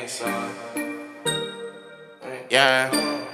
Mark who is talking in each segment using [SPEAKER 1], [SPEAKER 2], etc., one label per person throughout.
[SPEAKER 1] Yeah.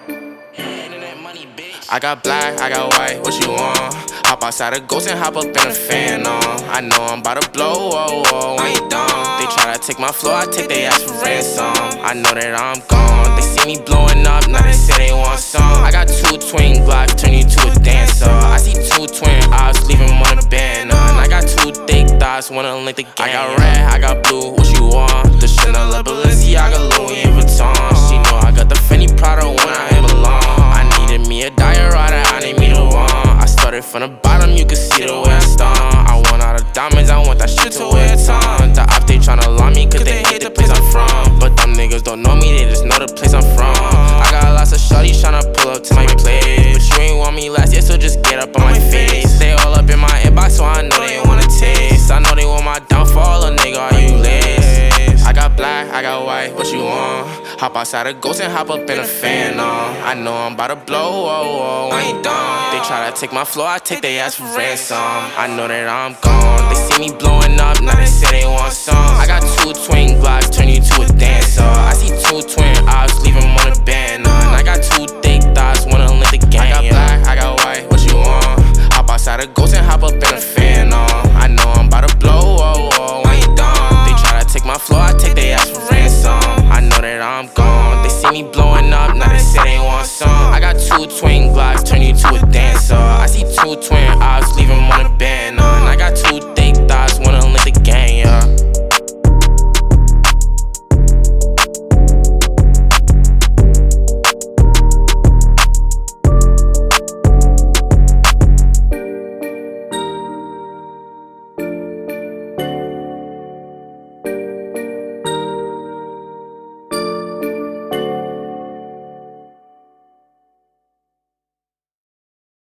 [SPEAKER 1] I got black, I got white, what you want? Hop outside a ghost and hop up in a fan on. I know I'm about to blow, whoa, whoa, I ain't dumb. They try to take my flow, I take they ass for ransom. I know that I'm gone, they see me blowing up, now they say they want some. I got 2 twin Glocks, turn you to a dancer. I see 2 twin eyes, leave them on a banner. And I got 2 thick thighs, wanna link the gang. I got red, I got blue, what you want? The Chanel, Balenciaga, Louis Vuitton. She know I got the Fendi Prada when I belong. I needed me a diorama, I need me the one. I started from the bottom, you can see the way I stomp. I want all the diamonds, I want that shit to wear a ton. The op, they tryna lie me, cause they hate the place I'm from. But them niggas don't know me, they just know the place I'm from. I got lots of shorties tryna pull up to my place, but you ain't want me last year, so just get up on my face. They all up in my inbox, so I know they wanna taste. I know they want my downfall, a nigga, are you lace? I got black, I got white, what you want? Hop outside a ghost and hop up in a fan on. I know I'm about to blow, whoa, whoa, I ain't dumb. They try to take my flow, I take they ass for ransom. I know that I'm gone, they see me blowing up, now they say they want some. I got 2 twin Glocks, turn you to a dancer. I see 2 twin eyes, leave them on a banner. And I got 2 thick thighs, wanna link the gang. I got black, I got white, what you want? Hop outside a ghost and hop up in a fan.